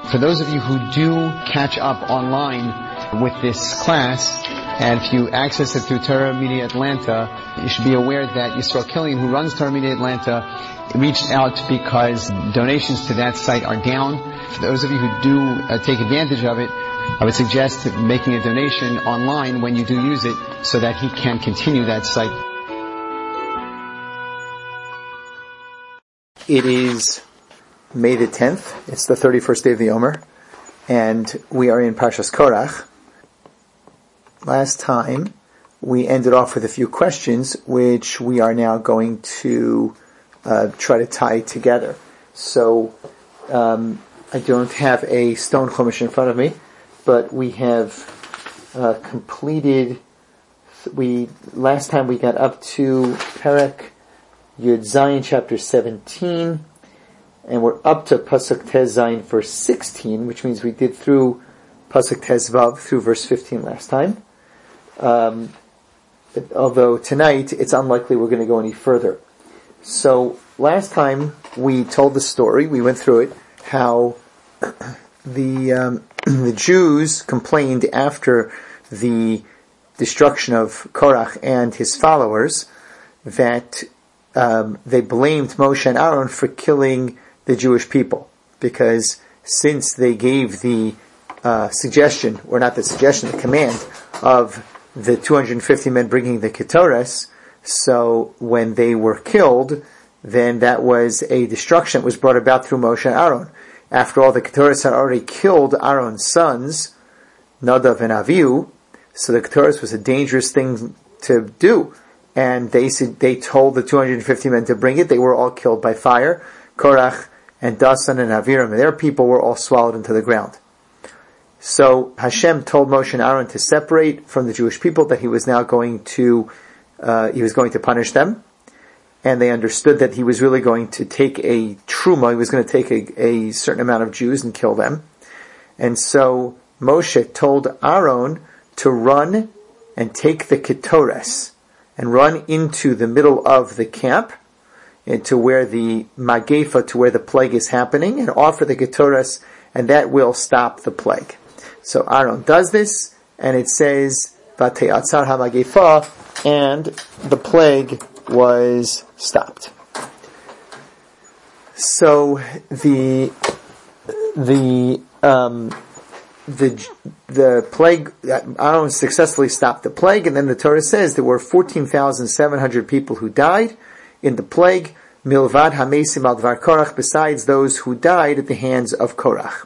For those of you who do catch up online with this class, and if you access it through Torah Media Atlanta, you should be aware that Yisrael Killian, who runs Torah Media Atlanta, reached out because donations to that site are down. For those of you who do take advantage of it, I would suggest making a donation online when you do use it so that he can continue that site. It is May the 10th. It's the 31st day of the Omer, and we are in Parshas Korach. Last time, we ended off with a few questions, which we are now going to try to tie together. So, I don't have a stone chumash in front of me, but we have completed. Last time we got up to Perek Yud Zayin, chapter 17, and we're up to Pasuk Tez Zayin, verse 16, which means we did through Pasuk Tez Vav through verse 15 last time. Although tonight it's unlikely we're going to go any further. So last time we told the story, we went through it, how the Jews complained after the destruction of Korach and his followers that they blamed Moshe and Aaron for killing the Jewish people, because since they gave the suggestion, or not the suggestion, the command of the 250 men bringing the Ketores, so when they were killed, then that was a destruction that was brought about through Moshe and Aaron. After all, the Ketores had already killed Aaron's sons, Nadav and Avihu, so the Ketores was a dangerous thing to do. And they told the 250 men to bring it. They were all killed by fire. Korach and Dasan and Aviram and their people were all swallowed into the ground. So Hashem told Moshe and Aaron to separate from the Jewish people, that he was now going to punish them. And they understood that he was really going to take a truma, he was going to take a certain amount of Jews and kill them. And so Moshe told Aaron to run and take the Ketores, and run into the middle of the camp, to where the Magefa, to where the plague is happening, and offer the Ketores, and that will stop the plague. So Aaron does this, and it says, Vate'atzar ha-Magefa, and the plague was stopped. So the plague, Aaron successfully stopped the plague, and then the Torah says there were 14,700 people who died in the plague, milvad hamesim al dvar Korach, besides those who died at the hands of Korach.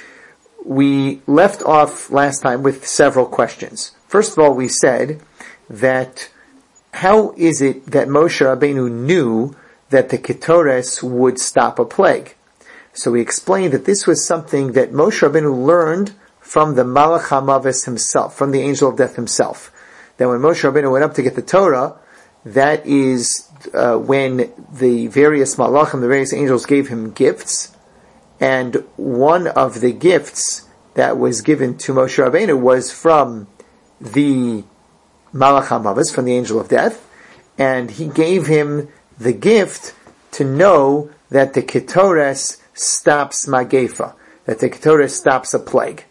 We left off last time with several questions. First of all, we said that how is it that Moshe Rabbeinu knew that the Ketores would stop a plague? So we explained that this was something that Moshe Rabbeinu learned from the Malach HaMaves himself, from the angel of death himself. That when Moshe Rabbeinu went up to get the Torah, that is when the various Malachim, the various angels, gave him gifts, and one of the gifts that was given to Moshe Rabbeinu was from the Malach HaMaves, from the angel of death, and he gave him the gift to know that the Ketores stops Magefa, that the Ketores stops a plague.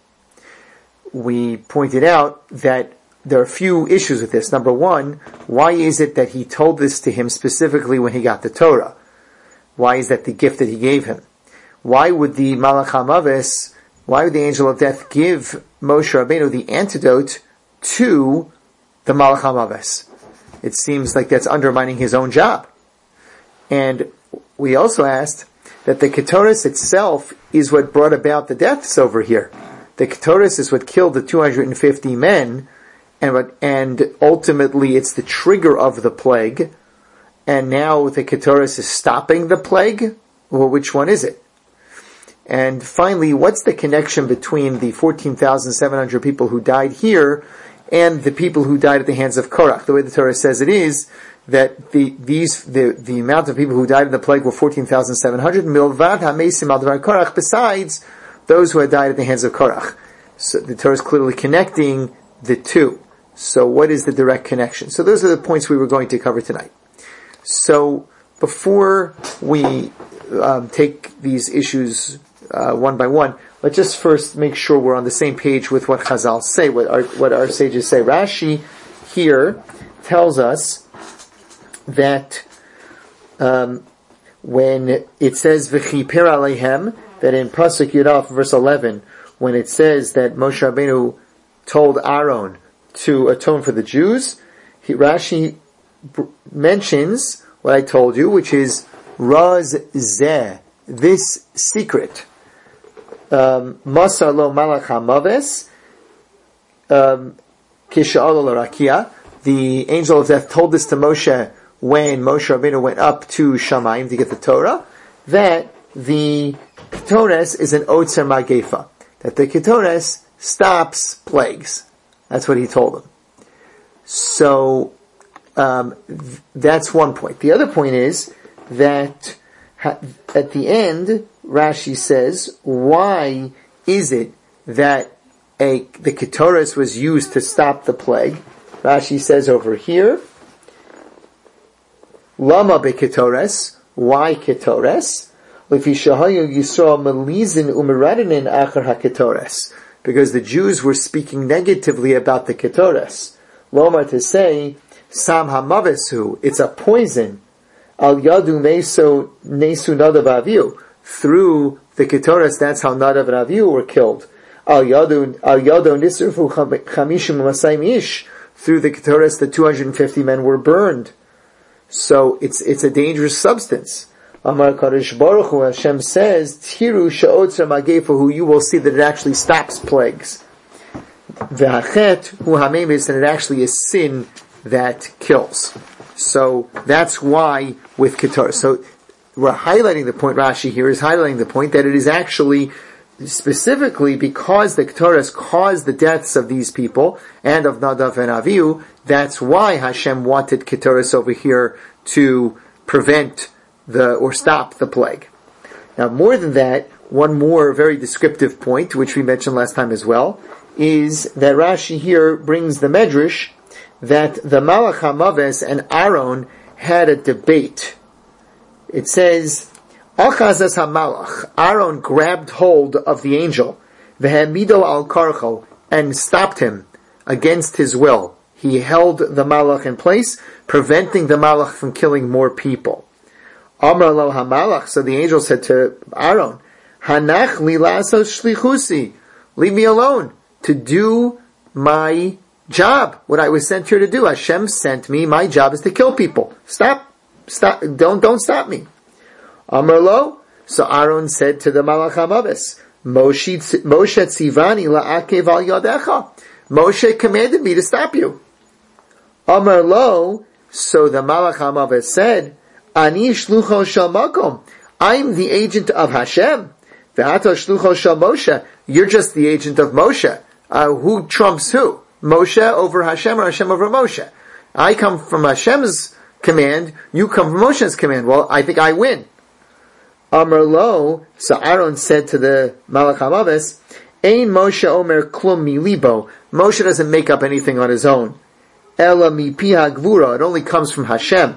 We pointed out that there are a few issues with this. Number one, why is it that he told this to him specifically when he got the Torah? Why is that the gift that he gave him? Why would the Malach HaMaves, why would the angel of death give Moshe Rabbeinu the antidote to the Malach HaMaves? It seems like that's undermining his own job. And we also asked that the Ketores itself is what brought about the deaths over here. The Ketores is what killed the 250 men, and ultimately it's the trigger of the plague, and now the Ketores is stopping the plague? Well, which one is it? And finally, what's the connection between the 14,700 people who died here and the people who died at the hands of Korach? The way the Torah says it is that the amount of people who died in the plague were 14,700, milvad hamesim al dvar Korach, besides those who had died at the hands of Korach. So the Torah is clearly connecting the two. So what is the direct connection? So those are the points we were going to cover tonight. So before we take these issues one by one. Let's just first make sure we're on the same page with what Chazal say, what our sages say. Rashi here tells us that when it says V'chiper Aleihem, that in Pasuk Yudaf verse 11, when it says that Moshe Rabbeinu told Aaron to atone for the Jews, Rashi mentions what I told you, which is Raz Zeh, this secret. Masar lo malach hamaves, kisha'alo l'rakia. The angel of death told this to Moshe when Moshe Rabbeinu went up to Shamayim to get the Torah, that the Ketores is an Otzer Magefa, that the Ketores stops plagues. That's what he told them. So, that's one point. The other point is that at the end, Rashi says, why is it that the Ketores was used to stop the plague? Rashi says over here, Lama beKetores, why Ketores? Because the Jews were speaking negatively about the Ketores. Lomar, to say, Sam hamavesu, it's a poison. Al yadu meso nesu nadav aviu. Through the Ketores, that's how Nadav and Avihu were killed. Al yado nisrfu chamishim masayim ish. Through the Ketores, the 250 men were burned. So it's a dangerous substance. Amar Kadosh Baruch Hu, Hashem says, Tiru she'otzer magefa, you will see that it actually stops plagues. V'hachet hu hamemis, and it actually is sin that kills. So that's why with Ketores. So we're highlighting the point, Rashi here is highlighting the point that it is actually specifically because the Ketores caused the deaths of these people and of Nadav and Avihu. That's why Hashem wanted Ketores over here to prevent or stop the plague. Now, more than that, one more very descriptive point, which we mentioned last time as well, is that Rashi here brings the Medrash that the Malach HaMaves and Aaron had a debate. It says, Achazas HaMalach, Aaron grabbed hold of the angel, Vehemido al Karcho, and stopped him against his will. He held the Malach in place, preventing the Malach from killing more people. Amar lo HaMalach, so the angel said to Aaron, Hanach li lasos shlichusi, leave me alone to do my job, what I was sent here to do. Hashem sent me, my job is to kill people. Stop, don't stop me. Amar lo, so Aaron said to the Malach HaMaves, Moshe tzivani la'akev al yadecha. Moshe commanded me to stop you. Amar lo, so the Malach HaMaves said, Ani shlucho shel makom. I'm the agent of Hashem. Ve'ata shlucho shel Moshe. You're just the agent of Moshe. Who trumps who? Moshe over Hashem or Hashem over Moshe? I come from Hashem's command. You come from Moshe's command. Well, I think I win. Amar lo. So Aaron said to the Malach HaMaves, Ein Moshe omer klum mi libo. Moshe doesn't make up anything on his own. Ela mi pi hagvura. It only comes from Hashem.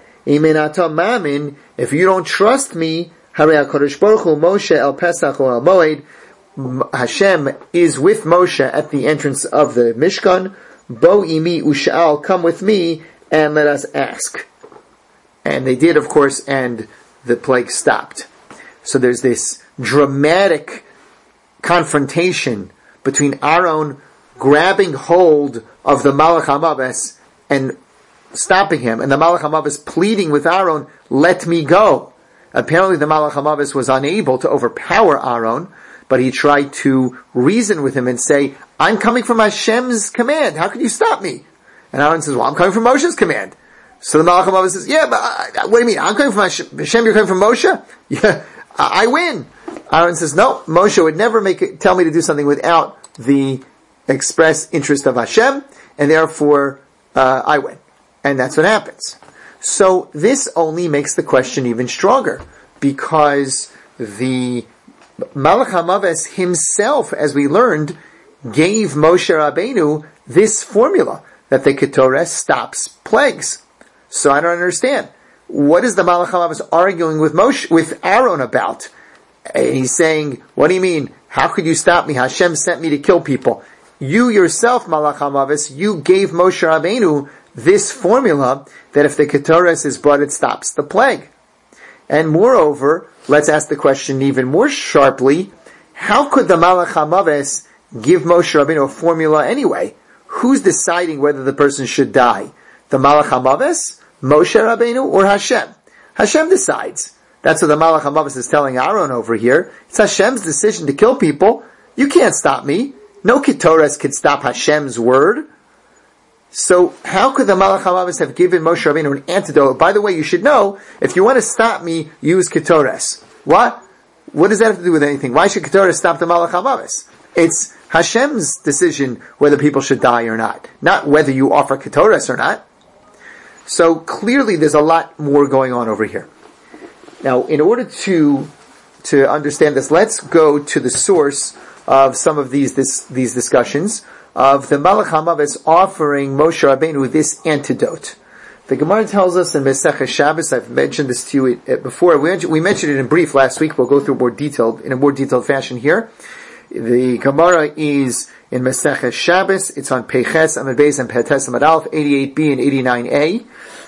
If you don't trust me, Moshe el Pesach or el Moed, Hashem is with Moshe at the entrance of the Mishkan. Bo imi ushal, come with me and let us ask. And they did, of course, and the plague stopped. So there's this dramatic confrontation between Aaron grabbing hold of the Malach HaMaves and stopping him, and the Malach HaMaves pleading with Aaron, let me go. Apparently the Malach HaMaves was unable to overpower Aaron, but he tried to reason with him and say, I'm coming from Hashem's command, how can you stop me? And Aaron says, well, I'm coming from Moshe's command. So the Malach HaMaves says, yeah, but what do you mean, I'm coming from Hashem, you're coming from Moshe? Yeah, I win. Aaron says, no, Moshe would never tell me to do something without the express interest of Hashem, and therefore, I win. And that's what happens. So this only makes the question even stronger, because the Malach HaMaves himself, as we learned, gave Moshe Rabbeinu this formula, that the Ketores stops plagues. So I don't understand. what is the Malach HaMavis arguing with Aaron about? And he's saying, what do you mean? How could you stop me? Hashem sent me to kill people. You yourself, Malach HaMavis, you gave Moshe Rabbeinu this formula that if the Ketores is brought, it stops the plague. And moreover, let's ask the question even more sharply, how could the Malach HaMavis give Moshe Rabbeinu a formula anyway? Who's deciding whether the person should die? The Malach HaMavis, Moshe Rabbeinu, or Hashem? Hashem decides. That's what the Malach HaMavis is telling Aaron over here. It's Hashem's decision to kill people. You can't stop me. No Ketores could stop Hashem's word. So how could the Malach HaMavis have given Moshe Rabbeinu an antidote? By the way, you should know, if you want to stop me, use Ketores. What? What does that have to do with anything? Why should Ketores stop the Malach HaMavis? It's Hashem's decision whether people should die or not whether you offer Ketores or not. So clearly there's a lot more going on over here. Now, in order to understand this, let's go to the source of some of these discussions of the Malach HaMavis offering Moshe Rabbeinu this antidote. The Gemara tells us in Masechah Shabbos, I've mentioned this to you before, we mentioned it in brief last week, we'll go through in a more detailed fashion here. The Gemara is in Masechah Shabbos, it's on Peches Amud Beis and Petes Amud Aleph, 88b and 89a.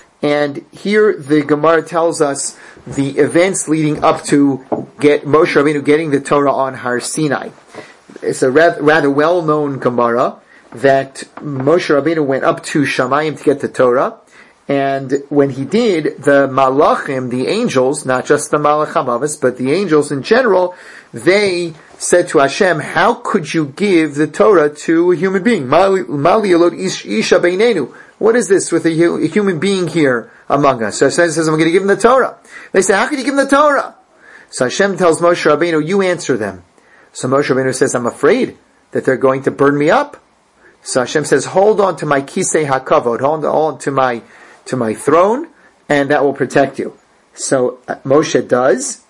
And here the Gemara tells us the events leading up to Moshe Rabbeinu getting the Torah on Har Sinai. It's a rather well-known Gemara that Moshe Rabbeinu went up to Shamayim to get the Torah, and when he did, the Malachim, the angels, not just the Malach HaMavis, but the angels in general, they said to Hashem, how could you give the Torah to a human being? Mali alot isha beinenu. What is this with a human being here among us? So Hashem says, I'm going to give him the Torah. They say, how could you give him the Torah? So Hashem tells Moshe Rabbeinu, you answer them. So Moshe Rabbeinu says, I'm afraid that they're going to burn me up. So Hashem says, hold on to my kisei hakavod, hold on to my throne, and that will protect you. So Moshe does,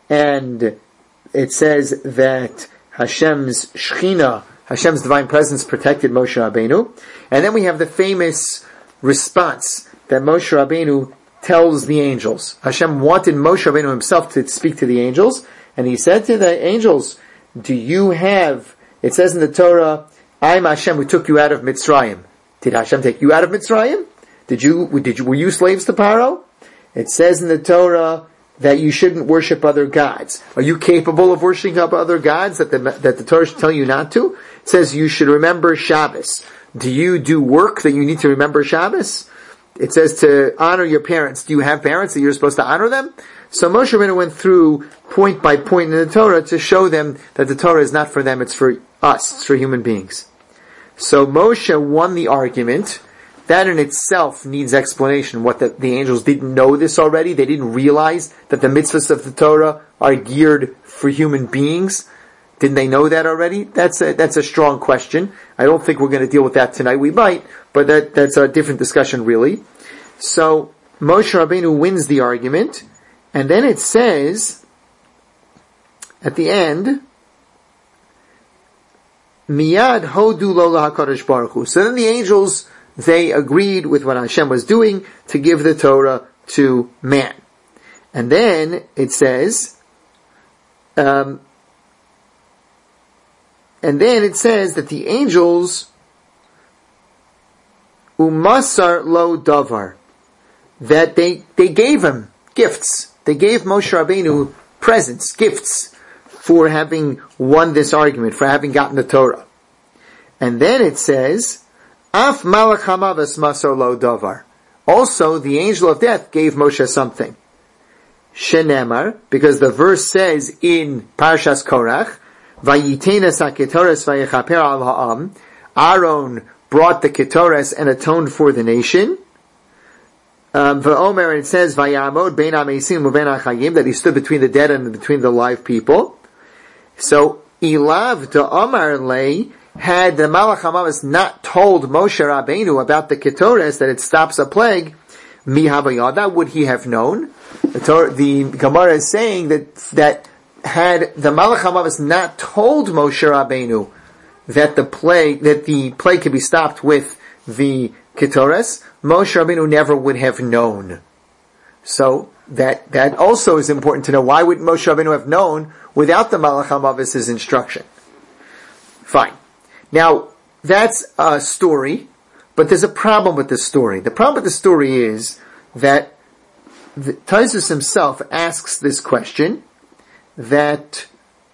and it says that Hashem's Shechina, Hashem's divine presence protected Moshe Rabbeinu. And then we have the famous response that Moshe Rabbeinu tells the angels. Hashem wanted Moshe Rabbeinu himself to speak to the angels, and he said to the angels, do you have, it says in the Torah, I'm Hashem who took you out of Mitzrayim. Did Hashem take you out of Mitzrayim? Were you slaves to Paro? It says in the Torah that you shouldn't worship other gods. Are you capable of worshiping other gods that the Torah should tell you not to? It says you should remember Shabbos. Do you do work that you need to remember Shabbos? It says to honor your parents. Do you have parents that you're supposed to honor them? So Moshe Rabbeinu went through point by point in the Torah to show them that the Torah is not for them, it's for us, it's for human beings. So Moshe won the argument. That in itself needs explanation. What the angels didn't know this already. They didn't realize that the mitzvahs of the Torah are geared for human beings. Didn't they know that already? That's a strong question. I don't think we're going to deal with that tonight. We might, but that's a different discussion really. So Moshe Rabbeinu wins the argument, and then it says at the end, Miyad hodu lo lahakadosh baruch hu. So then the angels, they agreed with what Hashem was doing to give the Torah to man. And then it says, that the angels, umasar lo davar, that they gave him gifts. They gave Moshe Rabbeinu presents, gifts, for having won this argument, for having gotten the Torah. And then it says, Af Malach HaMavis masar lo davar. Also, the angel of death gave Moshe something. Shenemar, because the verse says in Parshas Korach, Vayitenes HaKetores vayechaper al ha'am. Aaron brought the Ketores and atoned for the nation. V'omer, it says, Vayamod bein ha'meisim u'bein ha'chayim, that he stood between the dead and between the live people. So, Ilav da'amar lei, had the Malach HaMavis not told Moshe Rabbeinu about the Ketores, that it stops a plague, mi havayada, would he have known? The Gemara is saying that had the Malach HaMavis not told Moshe Rabbeinu that the plague could be stopped with the Ketores, Moshe Rabbeinu never would have known. So that also is important to know. Why would Moshe Rabbeinu have known without the Malach HaMavis' instruction? Fine. Now, that's a story, but there's a problem with this story. The problem with the story is that Taisus himself asks this question let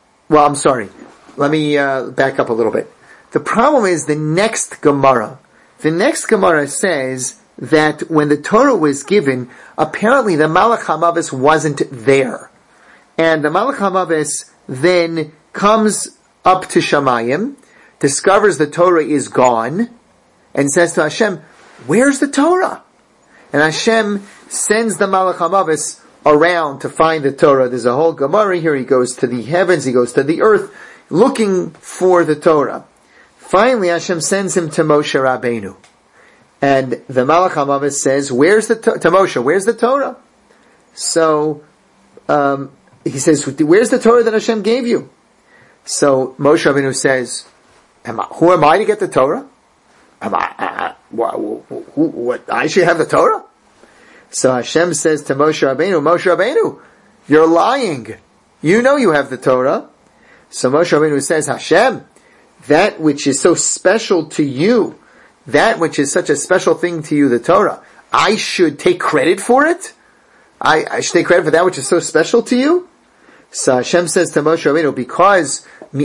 me back up a little bit. The problem is the next Gemara. The next Gemara says that when the Torah was given, apparently the Malach HaMavis wasn't there. And the Malach HaMavis then comes up to Shamayim, discovers the Torah is gone, and says to Hashem, where's the Torah? And Hashem sends the Malach HaMavis around to find the Torah. There's a whole Gemara here. He goes to the heavens, he goes to the earth, looking for the Torah. Finally, Hashem sends him to Moshe Rabbeinu. And the Malach HaMavis says, to Moshe, where's the Torah? So, he says, where's the Torah that Hashem gave you? So, Moshe Rabbeinu says, who am I to get the Torah? I should have the Torah? So Hashem says to Moshe Rabbeinu, you're lying. You know you have the Torah. So Moshe Rabbeinu says, Hashem, that which is so special to you, that which is such a special thing to you, the Torah, I should take credit for it? I should take credit for that which is so special to you? So Hashem says to Moshe Rabbeinu, because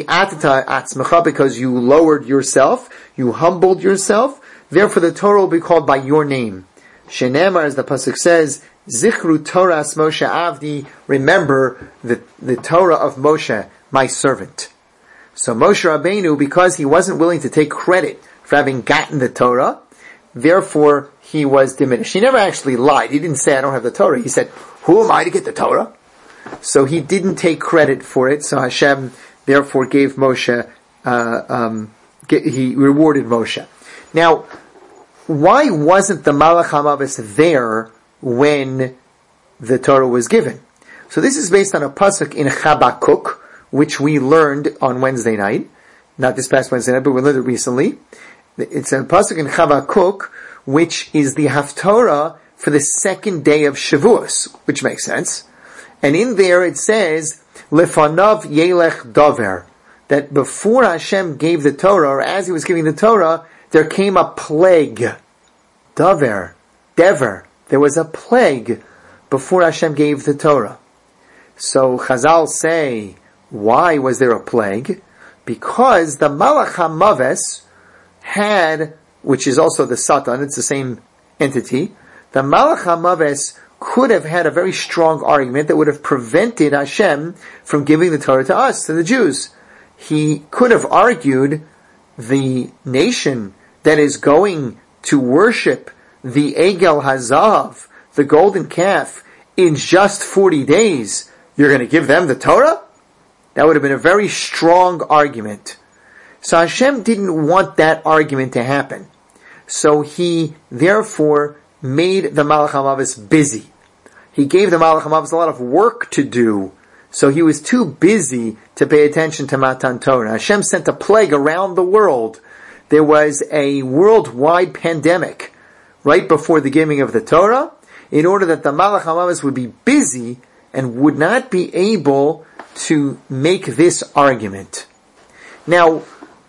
you lowered yourself, you humbled yourself, therefore the Torah will be called by your name. Shenemar, as the pasuk says, Zichru Toras Moshe Avdi, remember the Torah of Moshe, my servant. So Moshe Rabbeinu, because he wasn't willing to take credit for having gotten the Torah, therefore he was diminished. He never actually lied. He didn't say, I don't have the Torah. He said, who am I to get the Torah? So he didn't take credit for it. So Hashem therefore gave Moshe, he rewarded Moshe. Now, why wasn't the Malach HaMavis there when the Torah was given? So this is based on a pasuk in Habakkuk, which we learned on Wednesday night. Not this past Wednesday night, but we learned it recently. It's a pasuk in Habakkuk, which is the Haftorah for the second day of Shavuos, which makes sense. And in there it says, Lefanav Yelech Dover, that before Hashem gave the Torah, or as he was giving the Torah, there came a plague. Dever. There was a plague before Hashem gave the Torah. So Chazal say, why was there a plague? Because the Malach HaMavis had, which is also the Satan, it's the same entity, the Malach HaMavis could have had a very strong argument that would have prevented Hashem from giving the Torah to us, to the Jews. He could have argued the nation that is going to worship the Egel Hazav, the golden calf, in just 40 days, you're going to give them the Torah? That would have been a very strong argument. So Hashem didn't want that argument to happen. So he therefore made the Malach HaMavis busy. He gave the Malach HaMavis a lot of work to do, so he was too busy to pay attention to Matan Torah. Hashem sent a plague around the world. There was a worldwide pandemic right before the giving of the Torah, in order that the Malach HaMavis would be busy and would not be able to make this argument. Now,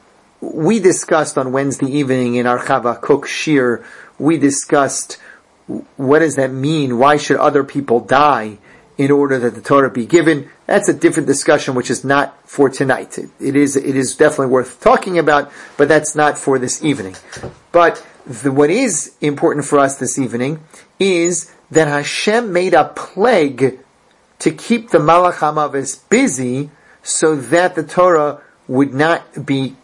we discussed on Wednesday evening in our Habakkuk Shir, we discussed what does that mean? Why should other people die in order that the Torah be given? That's a different discussion, which is not for tonight. It is definitely worth talking about, but that's not for this evening. But what is important for us this evening is that Hashem made a plague to keep the Malach HaMavis busy so that the Torah would not be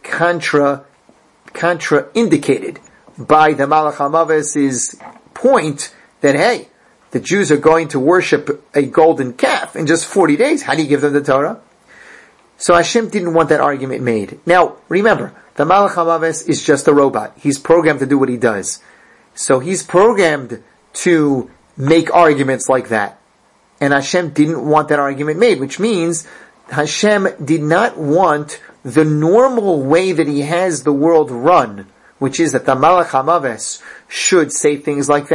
contraindicated by the Malach HaMavis' point that, hey, the Jews are going to worship a golden calf in just 40 days. How do you give them the Torah? So Hashem didn't want that argument made. Now, remember, the Malach HaMavis is just a robot. He's programmed to do what he does. So he's programmed to make arguments like that. And Hashem didn't want that argument made, which means Hashem did not want the normal way that he has the world run, which is that the Malach HaMavis should say things like that.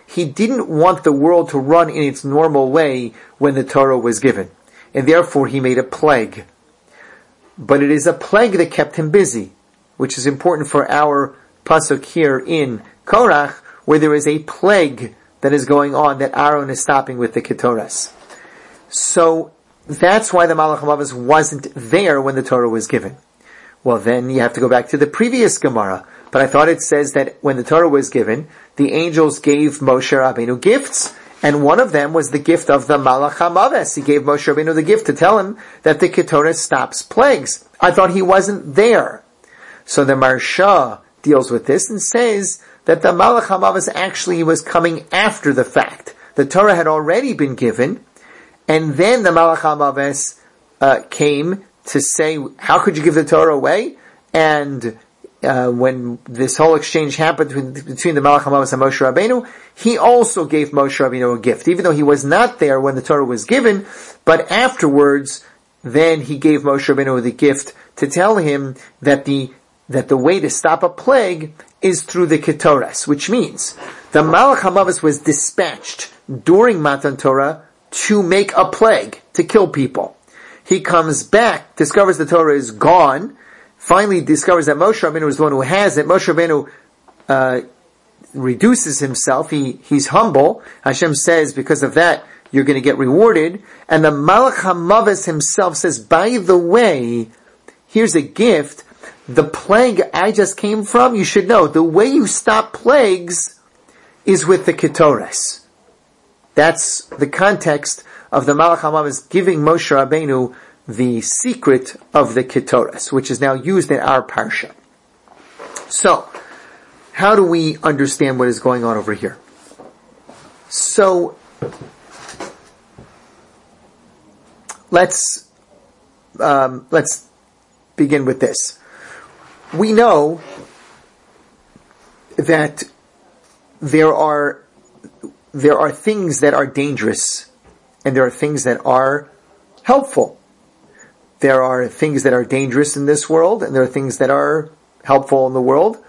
He didn't want the world to run in its normal way when the Torah was given. And therefore he made a plague. But it is a plague that kept him busy, which is important for our pasuk here in Korach, where there is a plague that is going on that Aaron is stopping with the Ketores. So that's why the Malach HaMavis wasn't there when the Torah was given. Well, then you have to go back to the previous Gemara. But I thought it says that when the Torah was given, the angels gave Moshe Rabbeinu gifts, and one of them was the gift of the Malach HaMavis. He gave Moshe Rabbeinu the gift to tell him that the Ketores stops plagues. I thought he wasn't there. So the Marsha deals with this and says that the Malach HaMavis actually was coming after the fact. The Torah had already been given, and then the Malach HaMavis came to say, how could you give the Torah away? And when this whole exchange happened between the Malach HaMavis and Moshe Rabbeinu, he also gave Moshe Rabbeinu a gift, even though he was not there when the Torah was given. But afterwards, then he gave Moshe Rabbeinu the gift to tell him that the way to stop a plague is through the Ketores, which means the Malach HaMavis was dispatched during Matan Torah to make a plague, to kill people. He comes back, discovers the Torah is gone, finally discovers that Moshe Rabbeinu is the one who has it. Moshe Rabbeinu reduces himself, he's humble. Hashem says, because of that, you're going to get rewarded. And the Malach HaMavis himself says, by the way, here's a gift. The plague I just came from, you should know, the way you stop plagues is with the Ketores. That's the context of the Malach HaMavis giving Moshe Rabbeinu the secret of the Ketores, which is now used in our parsha. So, how do we understand what is going on over here? So, let's begin with this. We know that there are things that are dangerous and there are things that are helpful. There are things that are dangerous in this world and there are things that are helpful in the world.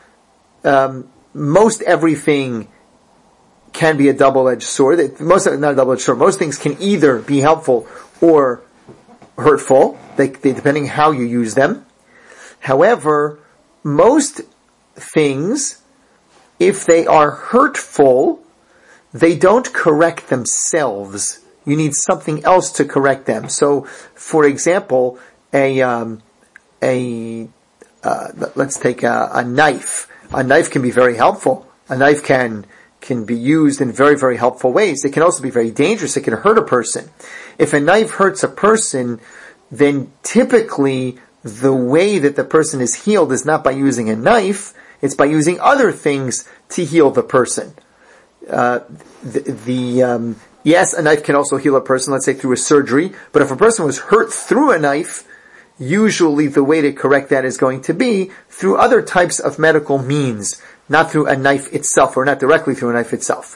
Most everything can be a double-edged sword. Not a double-edged sword. Most things can either be helpful or hurtful, depending how you use them. However, most things, if they are hurtful, they don't correct themselves. You need something else to correct them. So, for example, let's take a knife. A knife can be very helpful. A knife can be used in very, very helpful ways. It can also be very dangerous. It can hurt a person. If a knife hurts a person, then typically the way that the person is healed is not by using a knife, it's by using other things to heal the person. Yes, a knife can also heal a person, let's say through a surgery, but if a person was hurt through a knife, usually the way to correct that is going to be through other types of medical means, not through a knife itself, or not directly through a knife itself.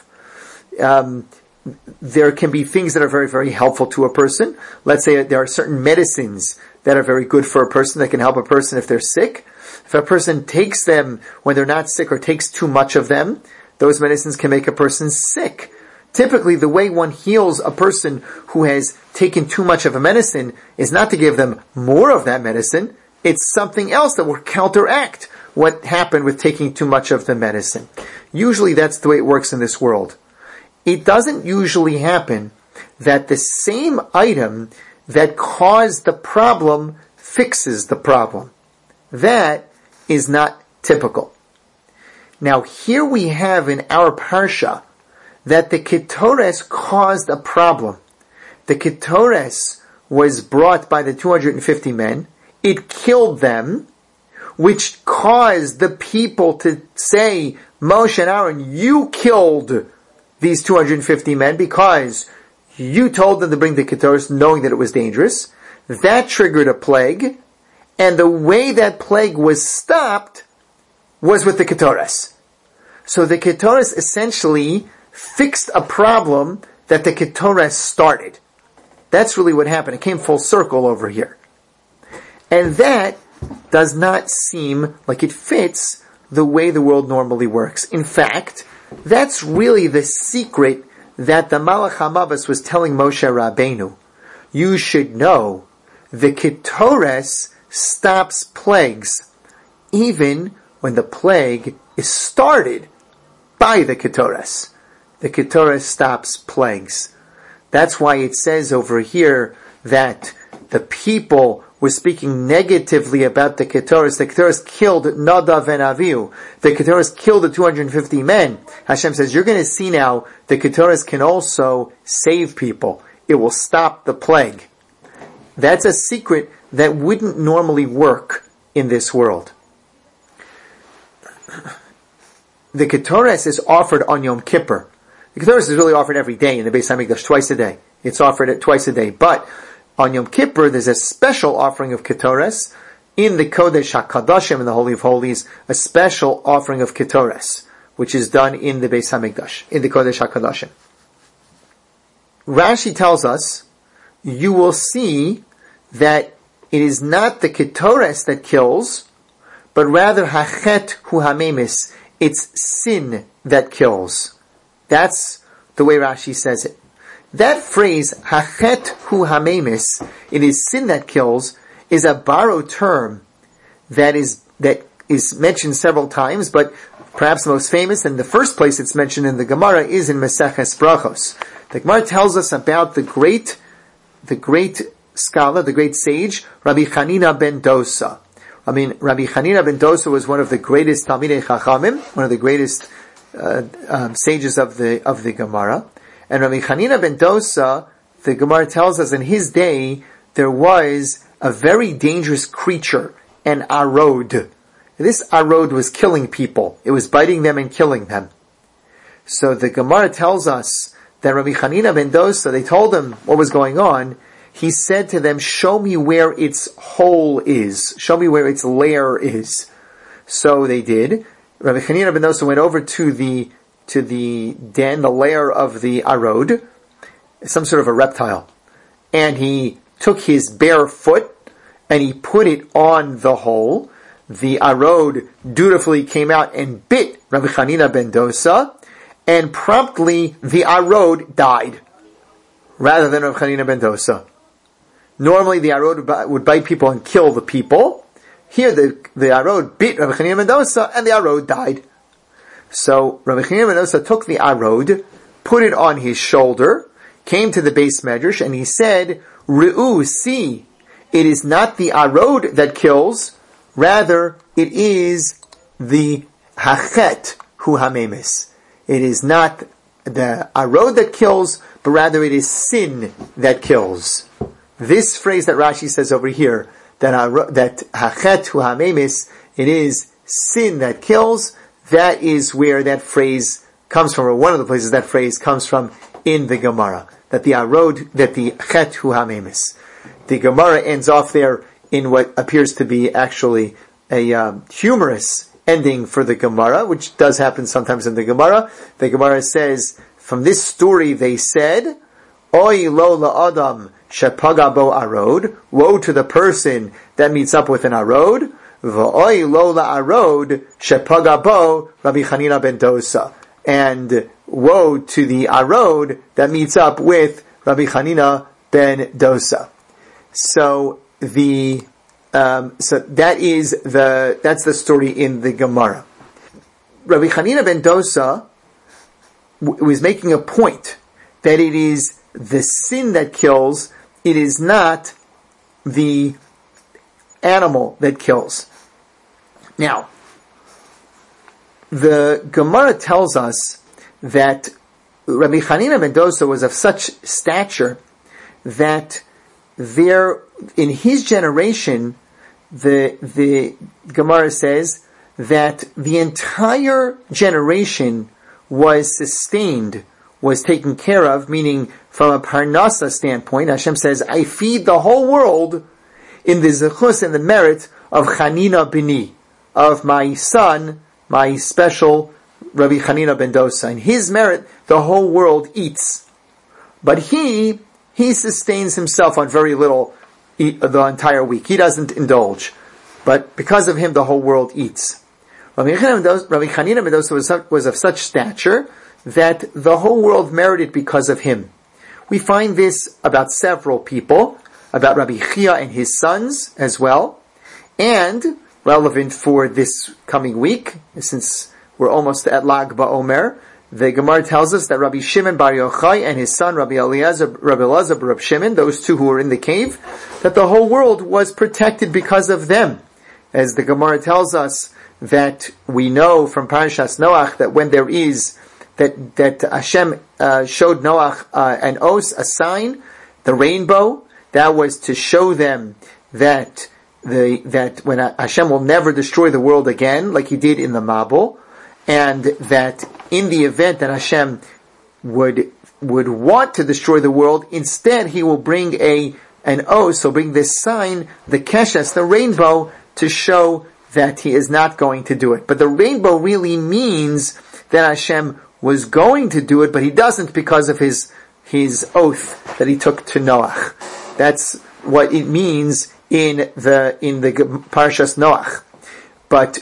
There can be things that are very, very helpful to a person. Let's say there are certain medicines that are very good for a person, that can help a person if they're sick. If a person takes them when they're not sick or takes too much of them, those medicines can make a person sick. Typically, the way one heals a person who has taken too much of a medicine is not to give them more of that medicine. It's something else that will counteract what happened with taking too much of the medicine. Usually that's the way it works in this world. It doesn't usually happen that the same item that caused the problem fixes the problem. That is not typical. Now here we have in our parsha that the Ketores caused a problem. The Ketores was brought by the 250 men. It killed them, which caused the people to say, Moshe and Aaron, you killed these 250 men because you told them to bring the Ketores knowing that it was dangerous. That triggered a plague, and the way that plague was stopped was with the Ketores. So the Ketores essentially fixed a problem that the Ketores started. That's really what happened. It came full circle over here. And that does not seem like it fits the way the world normally works. In fact, That's really the secret that the Malach HaMavos was telling Moshe Rabbeinu. You should know the Ketores stops plagues, even when the plague is started by the Ketores. The Ketores stops plagues. That's why it says over here that the people were speaking negatively about the Ketores. The Ketores killed Nadav and Avihu. The Ketores killed the 250 men. Hashem says, you're going to see now the Ketores can also save people. It will stop the plague. That's a secret that wouldn't normally work in this world. The Ketores is offered on Yom Kippur. The Ketores is really offered every day in the Beis HaMikdash, twice a day. It's offered twice a day. But on Yom Kippur, there's a special offering of Ketores. In the Kodesh HaKadoshim, in the Holy of Holies, a special offering of Ketores, which is done in the Beis HaMikdash, in the Kodesh HaKadoshim. Rashi tells us, you will see that it is not the Ketores that kills, but rather Hachet hu hamemis. It's sin that kills. That's the way Rashi says it. That phrase, Hachet hu hamemis, it is sin that kills, is a borrowed term that is mentioned several times, but perhaps the most famous and the first place it's mentioned in the Gemara is in Maseches Brachos. The Gemara tells us about the great scholar, the great sage, Rabbi Chanina ben Dosa. Rabbi Chanina ben Dosa was one of the greatest Talmidei Chachamim, one of the greatest sages of the Gemara. And Rabbi Chanina ben Dosa, the Gemara tells us in his day, there was a very dangerous creature, an arod. This arod was killing people. It was biting them and killing them. So the Gemara tells us that Rabbi Chanina ben Dosa, they told him what was going on. He said to them, show me where its hole is. Show me where its lair is. So they did. Rabbi Chanina ben Dosa went over to the den, the lair of the arod, some sort of a reptile. And he took his bare foot and he put it on the hole. The arod dutifully came out and bit Rabbi Chanina ben Dosa, and promptly the arod died, rather than Rabbi Chanina ben Dosa. Normally the arod would bite people and kill the people. Here the arod bit Rabbi Chanina ben Dosa and the arod died. So Rabbi Chanina ben Dosa took the arod, put it on his shoulder, came to the Beis Medrash, and he said, Re'u, see, it is not the arod that kills, rather it is the hachet hu hamemis. It is not the arod that kills, but rather it is sin that kills. This phrase that Rashi says over here, that hachet hu hamemis, it is sin that kills, that is where that phrase comes from, or one of the places that phrase comes from in the Gemara. That the arod, that the chet hu hamemis. The Gemara ends off there in what appears to be actually a humorous ending for the Gemara, which does happen sometimes in the Gemara. The Gemara says, from this story they said, Oy lo la'adam shepaga bo arod, woe to the person that meets up with an arod, v'oy lo la'arod shepaga bo Rabbi Chanina ben Dosa. And woe to the arod that meets up with Rabbi Chanina ben Dosa. So that's the story in the Gemara. Rabbi Chanina ben Dosa was making a point that it is the sin that kills, it is not the animal that kills. Now, the Gemara tells us that Rabbi Chanina ben Dosa was of such stature that in his generation, the Gemara says that the entire generation was sustained, was taken care of, meaning from a Parnasa standpoint, Hashem says, I feed the whole world in the zechus and the merit of Chanina bini, of my son, my special Rabbi Chanina ben Dosa. In his merit, the whole world eats. But he sustains himself on very little the entire week. He doesn't indulge. But because of him, the whole world eats. Rabbi Chanina Mendoza was of such stature that the whole world merited because of him. We find this about several people, about Rabbi Chia and his sons as well, and relevant for this coming week, since we're almost at Lag BaOmer, the Gemara tells us that Rabbi Shimon Bar Yochai and his son Rabbi Elazar Bar Shimon, those two who were in the cave, that the whole world was protected because of them. As the Gemara tells us that we know from Parashas Noach that when there is that Hashem showed Noach an os, a sign, the rainbow, that was to show them that when Hashem will never destroy the world again, like He did in the Mabul, and that in the event that Hashem would want to destroy the world, instead He will bring an os, so bring this sign, the keshes, the rainbow, to show that He is not going to do it. But the rainbow really means that Hashem was going to do it, but He doesn't because of His oath that He took to Noach. That's what it means in the Parashas Noach. But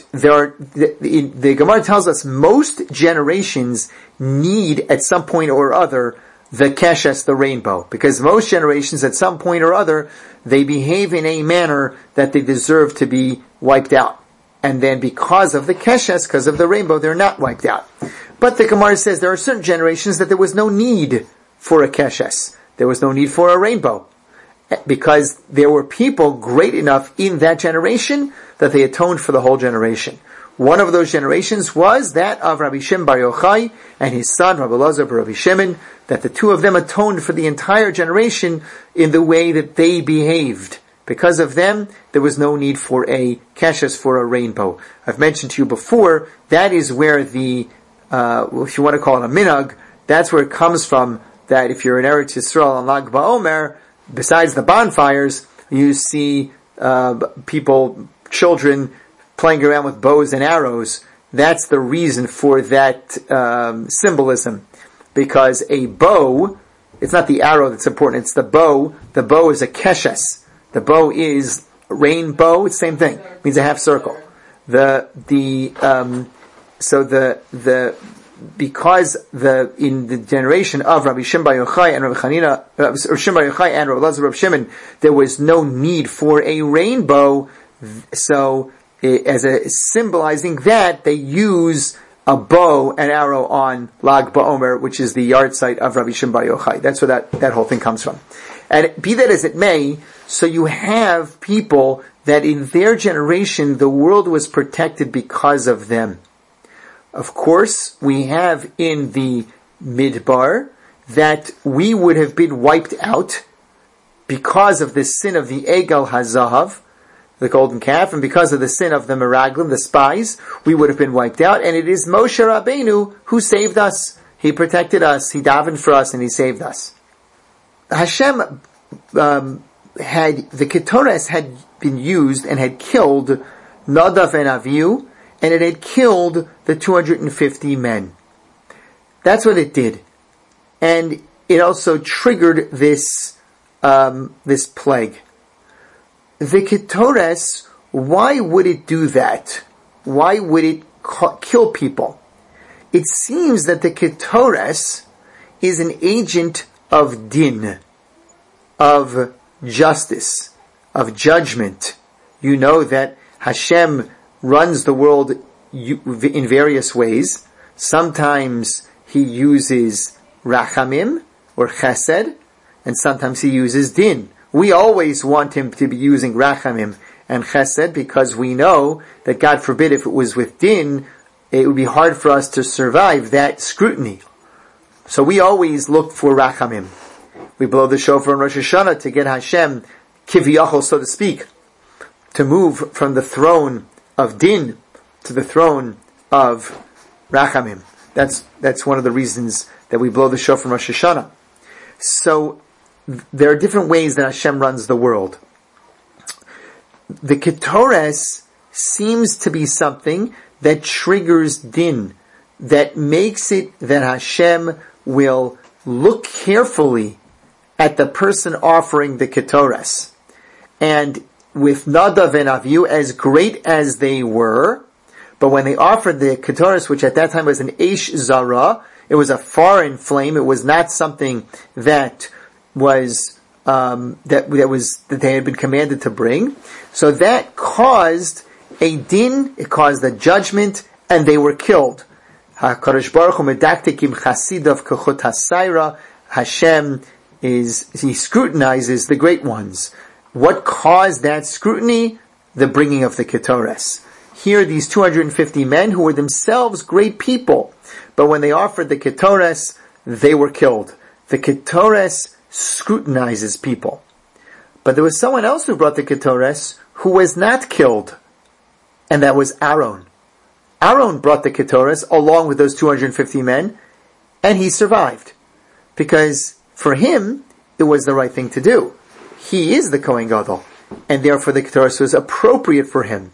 the Gemara tells us most generations need at some point or other the keshes, the rainbow, because most generations at some point or other they behave in a manner that they deserve to be wiped out, and then because of the keshes, because of the rainbow, they're not wiped out. But the Gemara says there are certain generations that there was no need for a keshes, there was no need for a rainbow, because there were people great enough in that generation that they atoned for the whole generation. One of those generations was that of Rabbi Shimon Bar Yochai and his son Rabbi Elazar Bar Rabbi Shimon, that the two of them atoned for the entire generation in the way that they behaved. Because of them, there was no need for a keshes, for a rainbow. I've mentioned to you before, that is where if you want to call it a minhag, that's where it comes from, that if you're in Eretz Yisrael on Lag BaOmer, besides the bonfires, you see people, children, playing around with bows and arrows. That's the reason for that symbolism. Because a bow, it's not the arrow that's important, it's the bow. The bow is a keshes. The bow is rainbow, it's the same thing. It means a half circle. Because in the generation of Rabbi Shimon Bar Yochai and Rabbi Chanina, or Shimon Bar Yochai and Rabbi Elazar Bar Shimon, there was no need for a rainbow. So, as a symbolizing that, they use a bow and arrow on Lag BaOmer, which is the yard site of Rabbi Shimon Bar Yochai. That's where that whole thing comes from. And be that as it may, so you have people that in their generation the world was protected because of them. Of course, we have in the Midbar that we would have been wiped out because of the sin of the Egel HaZahav, the golden calf, and because of the sin of the Meraglim, the spies, we would have been wiped out. And it is Moshe Rabbeinu who saved us. He protected us, He davened for us, and He saved us. Hashem the Ketores had been used and had killed Nadav and Avihu, and it had killed the 250 men. That's what it did. And it also triggered this plague. The Ketores, why would it do that? Why would it kill people? It seems that the Ketores is an agent of din, of justice, of judgment. You know that Hashem runs the world in various ways. Sometimes He uses rachamim or chesed, and sometimes He uses din. We always want Him to be using rachamim and chesed because we know that, God forbid, if it was with din, it would be hard for us to survive that scrutiny. So we always look for rachamim. We blow the shofar on Rosh Hashanah to get Hashem, kiviyachol, so to speak, to move from the throne of din to the throne of rachamim. That's one of the reasons that we blow the shofar on Rosh Hashanah. So there are different ways that Hashem runs the world. The Ketores seems to be something that triggers din, that makes it that Hashem will look carefully at the person offering the Ketores. And with Nadav and Avihu, as great as they were, But when they offered the Ketores, which at that time was an Eish Zara, it was a foreign flame, it was not something that was, that they had been commanded to bring. So that caused a din, it caused a judgment, and they were killed. HaKadosh Baruch Hu medaktik im chasidav kachot hasayra. Hashem he scrutinizes the great ones. What caused that scrutiny? The bringing of the Ketores. Here, these 250 men who were themselves great people, but when they offered the Ketores, they were killed. The Ketores scrutinizes people. But there was someone else who brought the Ketores who was not killed, and that was Aaron. Aaron brought the Ketores along with those 250 men, and he survived. Because for him, it was the right thing to do. He is the Kohen Gadol, and therefore the Ketores was appropriate for him.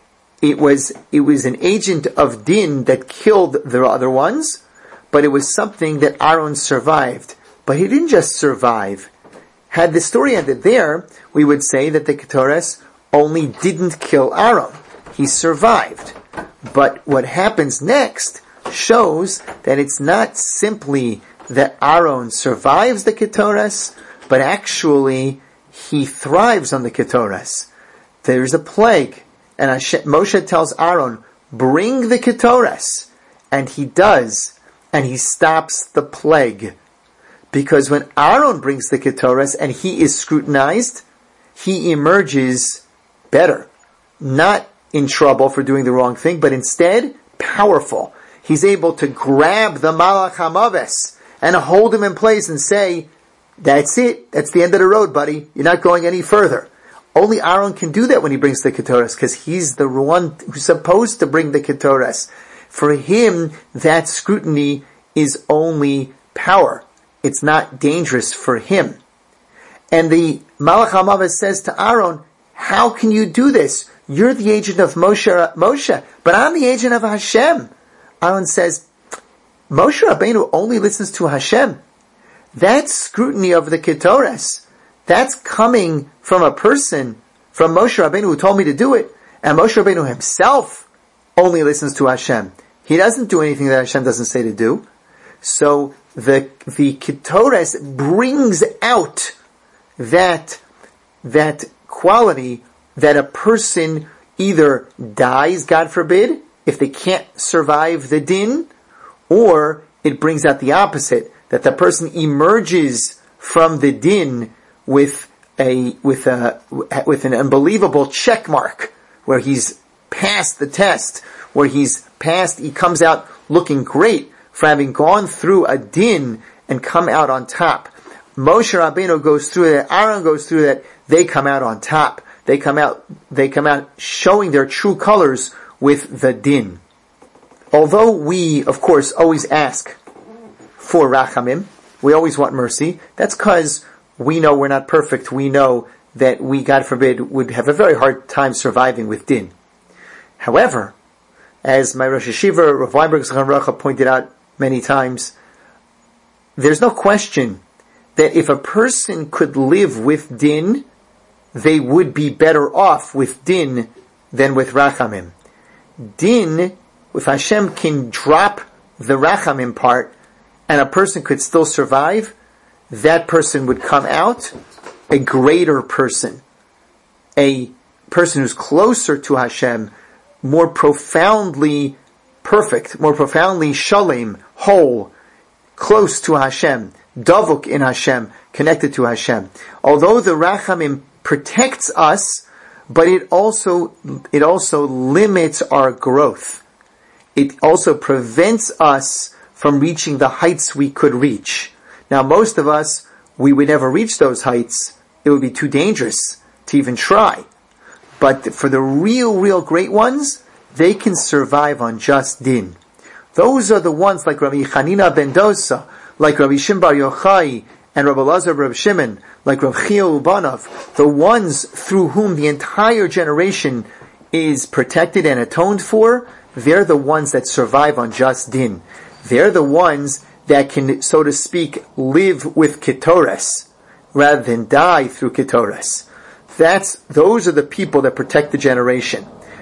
It was an agent of din that killed the other ones, but it was something that Aaron survived. But he didn't just survive. Had the story ended there, we would say that the Ketores only didn't kill Aaron. He survived. But what happens next shows that it's not simply that Aaron survives the Ketores, but actually he thrives on the Ketores. There's a plague, and Moshe tells Aaron, bring the Ketores, and he does, and he stops the plague. Because when Aaron brings the Ketores and he is scrutinized, he emerges better. Not in trouble for doing the wrong thing, but instead powerful. He's able to grab the Malach HaMaves and hold him in place and say, that's it. That's the end of the road, buddy. You're not going any further. Only Aaron can do that when he brings the Ketores, because he's the one who's supposed to bring the Ketores. For him, that scrutiny is only power. It's not dangerous for him. And the Malach HaMaves says to Aaron, how can you do this? You're the agent of Moshe, but I'm the agent of Hashem. Aaron says, Moshe Rabbeinu only listens to Hashem. That scrutiny of the Ketores, that's coming from a person, from Moshe Rabbeinu who told me to do it, and Moshe Rabbeinu himself only listens to Hashem. He doesn't do anything that Hashem doesn't say to do. So the Ketores brings out that quality that a person either dies, God forbid, if they can't survive the din, or it brings out the opposite, that the person emerges from the din with an unbelievable check mark, where he's passed the test, where he comes out looking great for having gone through a din and come out on top. Moshe Rabbeinu goes through that, Aaron goes through that, they come out on top. They come out showing their true colors with the din. Although we, of course, always ask for rachamim, we always want mercy, that's because we know we're not perfect. We know that we, God forbid, would have a very hard time surviving with din. However, as my Rosh Hashiva, Rav Weinberg Zechron Bracha, pointed out many times, there's no question that if a person could live with din, they would be better off with din than with rachamim. Din, if Hashem can drop the rachamim part, and a person could still survive, that person would come out a greater person. A person who's closer to Hashem, more profoundly perfect, more profoundly shalem, whole, close to Hashem, davuk in Hashem, connected to Hashem. Although the rachamim protects us, but it also limits our growth. It also prevents us from reaching the heights we could reach. Now, most of us, we would never reach those heights. It would be too dangerous to even try. But for the real great ones, they can survive on just din. Those are the ones like Rabbi Chanina ben Dosa, like Rabbi Shimon Bar Yochai, and Rabbi Elazar Reb Shimon, like Rav Chia Ubanov, the ones through whom the entire generation is protected and atoned for, they're the ones that survive on just din. They're the ones that can, so to speak, live with Ketores, rather than die through Ketores. Those are the people that protect the generation.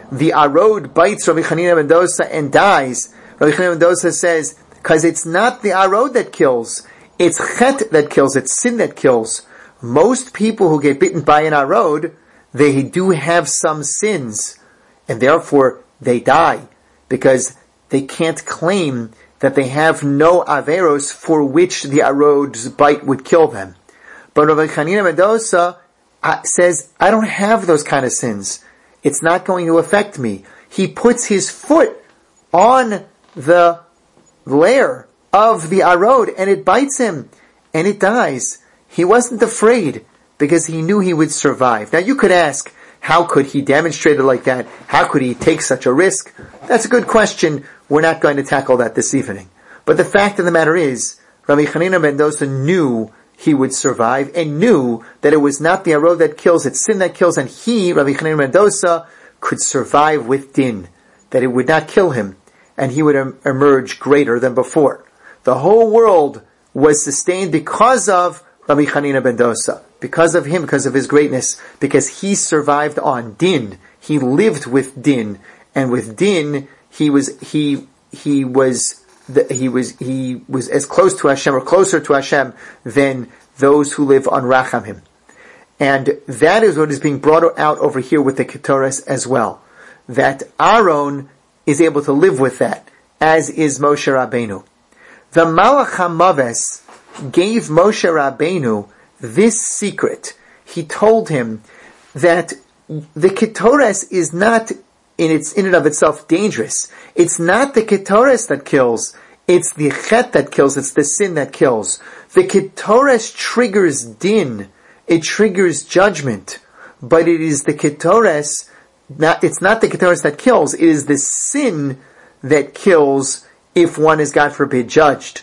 the arod bites Rabbi Chanina ben Dosa and dies, Rabbi Chanina ben Dosa says, because it's not the arod that kills, it's chet that kills, it's sin that kills. Most people who get bitten by an arod, they do have some sins, and therefore they die, because they can't claim that they have no averos for which the arod's bite would kill them. But Rabbi Chanina ben Dosa says, I don't have those kind of sins. It's not going to affect me. He puts his foot on the lair of the arod and it bites him and it dies. He wasn't afraid because he knew he would survive. Now you could ask, how could he demonstrate it like that? How could he take such a risk? That's a good question. We're not going to tackle that this evening. But the fact of the matter is, Rabbi Chanina ben Dosa knew he would survive and knew that it was not the arod that kills, it's sin that kills, and he, Rabbi Chanina ben Dosa, could survive with din, that it would not kill him, and he would emerge greater than before. The whole world was sustained because of Rabbi Chanina ben Dosa, because of him, because of his greatness, because he survived on din. He lived with din, and with din, he was as close to Hashem or closer to Hashem than those who live on Rachamim. And that is what is being brought out over here with the Ketores as well. That Aaron is able to live with that, as is Moshe Rabbeinu. The Malach HaMaves gave Moshe Rabbeinu this secret. He told him that the Ketores is not in and of itself dangerous. It's not the Ketores that kills, it's the Chet that kills, it's the sin that kills. The Ketores triggers din, it triggers judgment, but it is the Ketores, it's not the Ketores that kills, it is the sin that kills if one is, God forbid, judged.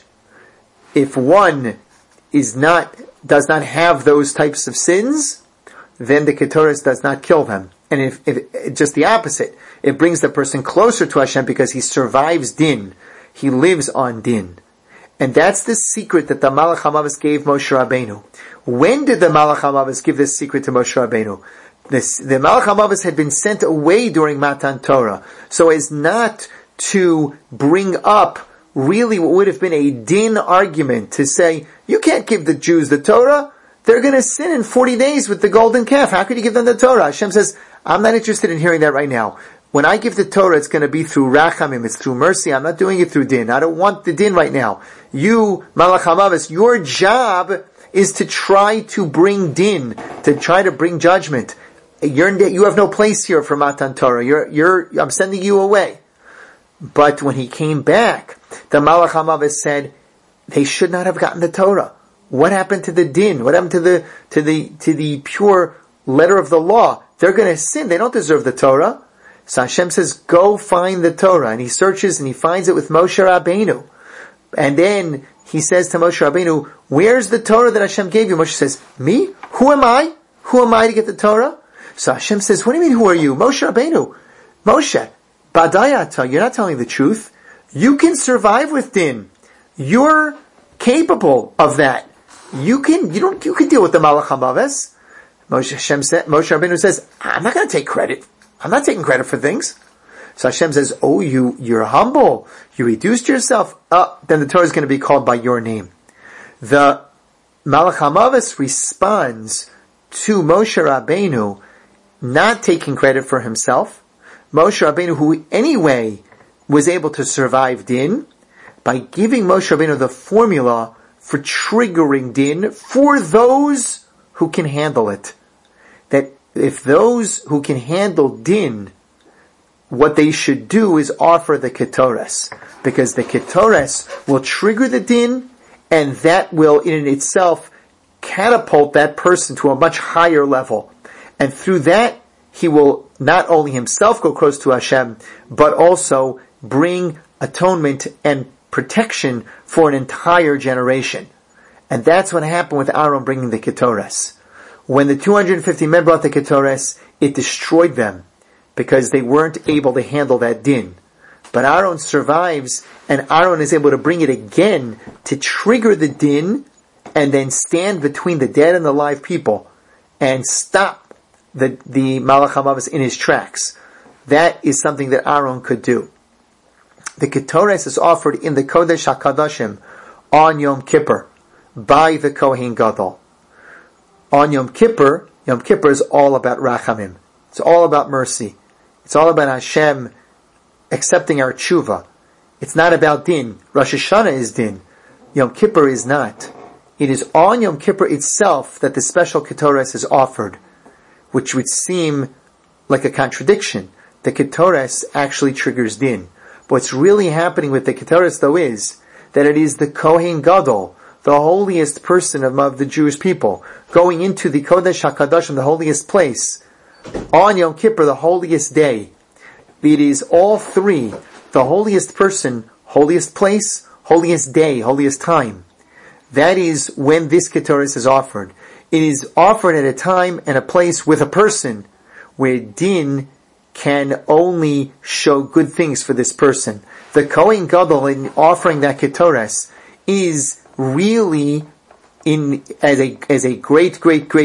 If one does not have those types of sins, then the Ketores does not kill them. And if just the opposite, it brings the person closer to Hashem because he survives din. He lives on din. And that's the secret that the Malach HaMaves gave Moshe Rabbeinu. When did the Malach HaMaves give this secret to Moshe Rabbeinu? The Malach HaMaves had been sent away during Matan Torah, so as not to bring up really what would have been a din argument to say, you can't give the Jews the Torah, they're going to sin in 40 days with the golden calf. How could you give them the Torah? Hashem says, I'm not interested in hearing that right now. When I give the Torah, it's going to be through Rachamim, it's through mercy. I'm not doing it through din. I don't want the din right now. You, Malach HaMaves, your job is to try to bring din, to try to bring judgment. You have no place here for Matan Torah. I'm sending you away. But when he came back, the Malach HaMaves said, they should not have gotten the Torah. What happened to the din? What happened to the pure letter of the law? They're going to sin. They don't deserve the Torah. So Hashem says, go find the Torah. And he searches and he finds it with Moshe Rabbeinu. And then he says to Moshe Rabbeinu, where's the Torah that Hashem gave you? Moshe says, me? Who am I? Who am I to get the Torah? So Hashem says, what do you mean, who are you? Moshe Rabbeinu. Moshe, Badayata, you're not telling the truth. You can survive with din. You're capable of that. You can deal with the Malach HaMaves. Moshe Rabbeinu says, I'm not going to take credit. I'm not taking credit for things. So Hashem says, oh, you're humble. You reduced yourself. Then the Torah is going to be called by your name. The Malach HaMaves responds to Moshe Rabbeinu not taking credit for himself. Moshe Rabbeinu, who anyway was able to survive din, by giving Moshe Rabbeinu the formula for triggering din for those who can handle it. That if those who can handle din, what they should do is offer the Ketores. Because the Ketores will trigger the din, and that will in itself catapult that person to a much higher level. And through that, he will not only himself go close to Hashem, but also bring atonement and protection for an entire generation. And that's what happened with Aaron bringing the Ketores. When the 250 men brought the Ketores, it destroyed them because they weren't able to handle that din. But Aaron survives, and Aaron is able to bring it again to trigger the din and then stand between the dead and the alive people and stop the Malach HaMaves in his tracks. that is something that Aaron could do. The Ketores is offered in the Kodesh HaKadoshim on Yom Kippur by the Kohen Gadol. On Yom Kippur is all about Rachamim. It's all about mercy. It's all about Hashem accepting our tshuva. It's not about din. Rosh Hashanah is din. Yom Kippur is not. It is on Yom Kippur itself that the special Ketores is offered, which would seem like a contradiction. The Ketores actually triggers din. What's really happening with the Ketores, though, is that it is the Kohen Gadol, the holiest person of the Jewish people, going into the Kodesh HaKadoshim, the holiest place, on Yom Kippur, the holiest day. It is all three, the holiest person, holiest place, holiest day, holiest time. That is when this Ketores is offered. It is offered at a time and a place with a person where din can only show good things for this person. The Kohen Gadol, in offering that Ketores, is really as a great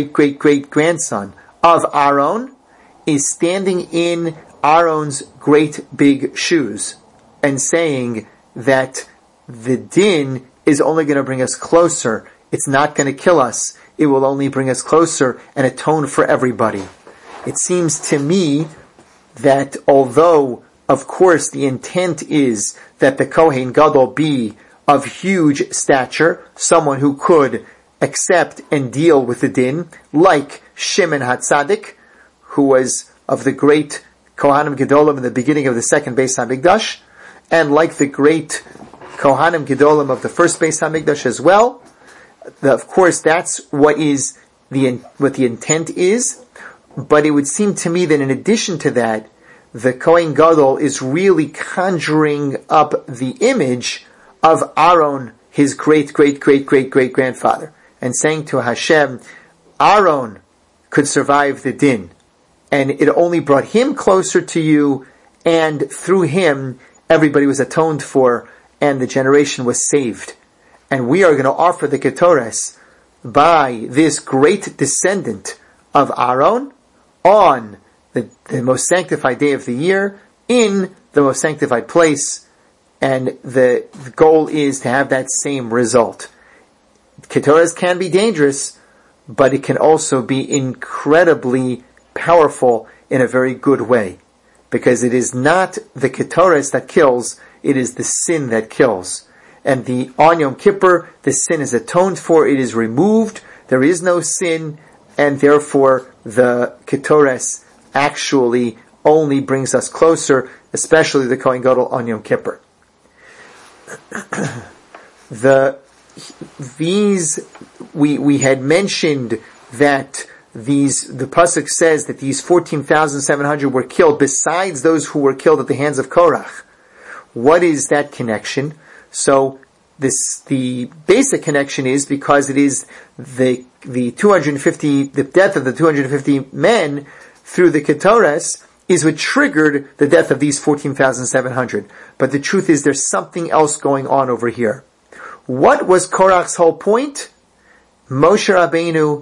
grandson of Aaron, is standing in Aaron's great big shoes and saying that the din is only going to bring us closer. It's not going to kill us. It will only bring us closer and atone for everybody. It seems to me that although, of course, the intent is that the Kohen Gadol be of huge stature, someone who could accept and deal with the din, like Shimon HaTzadik, who was of the great Kohanim Gedolim in the beginning of the second Beis HaMikdash, and like the great Kohanim Gedolim of the first Beis HaMikdash as well. Of course, that's what the intent is. But it would seem to me that in addition to that, the Kohen Gadol is really conjuring up the image of Aaron, his great grandfather, and saying to Hashem, Aaron could survive the din, and it only brought him closer to you, and through him, everybody was atoned for, and the generation was saved. And we are going to offer the Ketores by this great descendant of Aaron on the most sanctified day of the year, in the most sanctified place, and the goal is to have that same result. Ketores can be dangerous, but it can also be incredibly powerful in a very good way, because it is not the Ketores that kills, it is the sin that kills. And on Yom Kippur, the sin is atoned for, it is removed, there is no sin, and therefore the Ketores actually only brings us closer, especially the Kohen Gadol on Yom Kippur. We had mentioned that the pasuk says that these 14,700 were killed besides those who were killed at the hands of Korach. What is that connection? So the basic connection is because it is the 250, the death of the 250 men through the Ketores is what triggered the death of these 14,700. But the truth is there's something else going on over here. What was Korach's whole point? Moshe Rabbeinu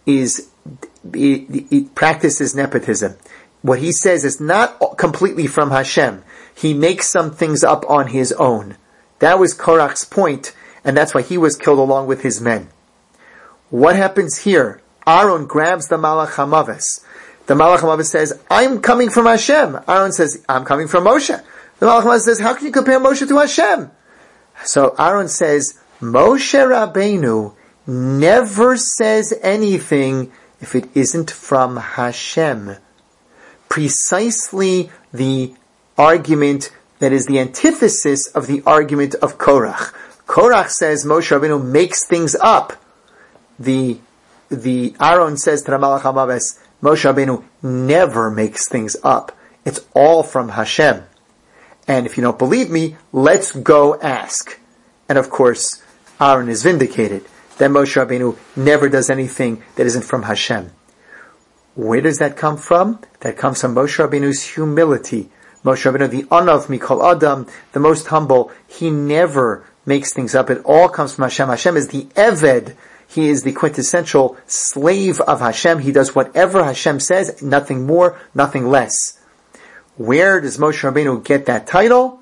practices nepotism. What he says is not completely from Hashem. He makes some things up on his own. That was Korach's point, and that's why he was killed along with his men. What happens here? Aaron grabs the Malach HaMavis. The Malach HaMavis says, I'm coming from Hashem. Aaron says, I'm coming from Moshe. The Malach HaMavis says, how can you compare Moshe to Hashem? So Aaron says, Moshe Rabbeinu never says anything if it isn't from Hashem. Precisely the argument that is the antithesis of the argument of Korach. Korach says Moshe Rabbeinu makes things up. The Aaron says to the Malach HaMavis, Moshe Rabbeinu never makes things up. It's all from Hashem. And if you don't believe me, let's go ask. And of course, Aaron is vindicated. That Moshe Rabbeinu never does anything that isn't from Hashem. Where does that come from? That comes from Moshe Rabbeinu's humility. Moshe Rabbeinu, the Anav Mikol Adam, the most humble, he never makes things up. It all comes from Hashem. Hashem is the Eved. He is the quintessential slave of Hashem. He does whatever Hashem says, nothing more, nothing less. Where does Moshe Rabbeinu get that title?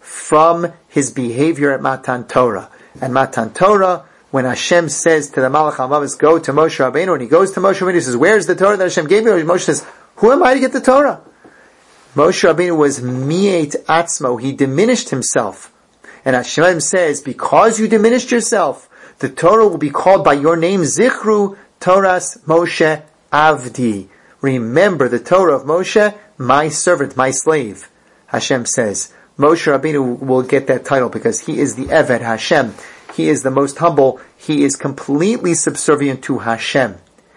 From his behavior at Matan Torah. At Matan Torah, when Hashem says to the Malach HaMavis, go to Moshe Rabbeinu, and he goes to Moshe Rabbeinu, he says, where's the Torah that Hashem gave you? And Moshe says, who am I to get the Torah? Moshe Rabbeinu was mi'et atzmo, he diminished himself. And Hashem says, because you diminished yourself, the Torah will be called by your name, Zichru Toras Moshe Avdi. Remember the Torah of Moshe, my servant, my slave. Hashem says, Moshe Rabbeinu will get that title because he is the Eved Hashem. He is the most humble. He is completely subservient to Hashem.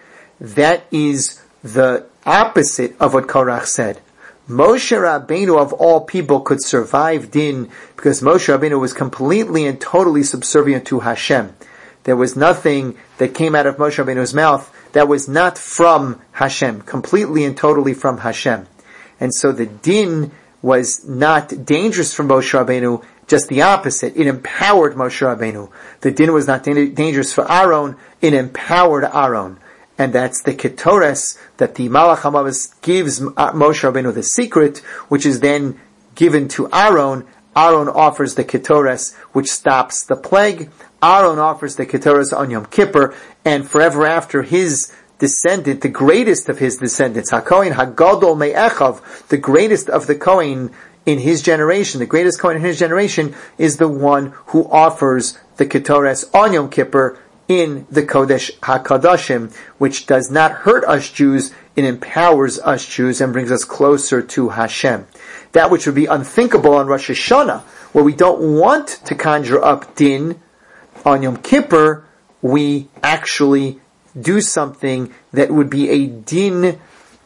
That is the opposite of what Korach said. Moshe Rabbeinu of all people could survive din because Moshe Rabbeinu was completely and totally subservient to Hashem. There was nothing that came out of Moshe Rabbeinu's mouth that was not from Hashem, completely and totally from Hashem. And so the din was not dangerous for Moshe Rabbeinu, just the opposite. It empowered Moshe Rabbeinu. The din was not dangerous for Aaron, it empowered Aaron. And that's the ketores that the Malach HaMavis gives Moshe Rabbeinu the secret, which is then given to Aaron. Aaron offers the ketores, which stops the plague. Aaron offers the ketores on Yom Kippur, and forever after his descendant, the greatest of his descendants, HaKohen HaGadol Me'echav, the greatest of the Kohen in his generation, the greatest Kohen in his generation, is the one who offers the ketores on Yom Kippur in the Kodesh HaKadoshim, which does not hurt us Jews, it empowers us Jews and brings us closer to Hashem. That which would be unthinkable on Rosh Hashanah, where we don't want to conjure up din, on Yom Kippur, we actually do something that would be a din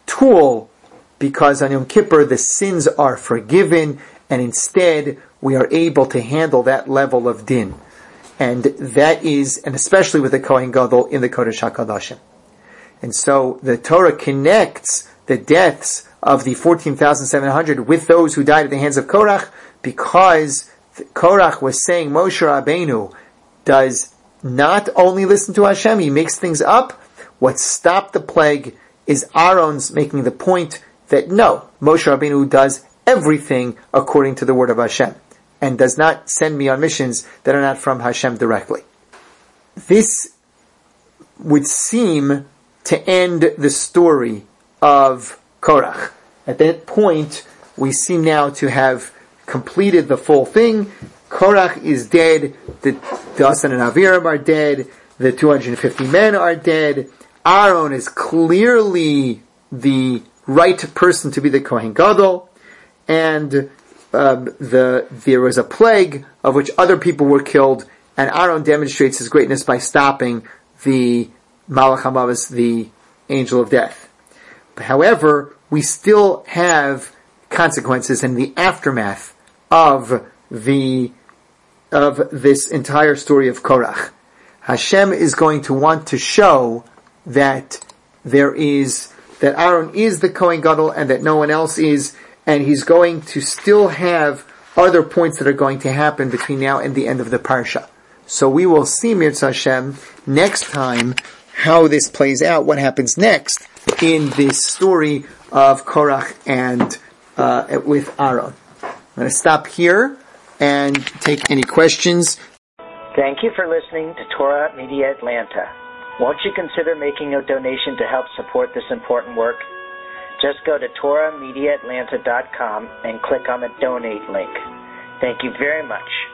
tool, because on Yom Kippur the sins are forgiven, and instead we are able to handle that level of din. And that is, and especially with the Kohen Gadol in the Kodesh HaKadoshim. And so the Torah connects the deaths of the 14,700 with those who died at the hands of Korach, because Korach was saying Moshe Rabbeinu does not only listen to Hashem, he makes things up. What stopped the plague is Aaron's making the point that no, Moshe Rabbeinu does everything according to the word of Hashem, and does not send me on missions that are not from Hashem directly. This would seem to end the story of Korach. At that point, we seem now to have completed the full thing. Korach is dead, the Dasan and Aviram are dead, the 250 men are dead, Aaron is clearly the right person to be the Kohen Gadol, and there was a plague of which other people were killed, and Aaron demonstrates his greatness by stopping the Malach HaMavis, the angel of death. However, we still have consequences in the aftermath of this entire story of Korach. Hashem is going to want to show that that Aaron is the Kohen Gadol and that no one else is, and he's going to still have other points that are going to happen between now and the end of the Parsha. So we will see, Mirz Hashem, next time how this plays out, what happens next in this story of Korach and with Aaron. I'm going to stop here and take any questions. Thank you for listening to Torah Media Atlanta. Won't you consider making a donation to help support this important work? Just go to TorahMediaAtlanta.com and click on the donate link. Thank you very much.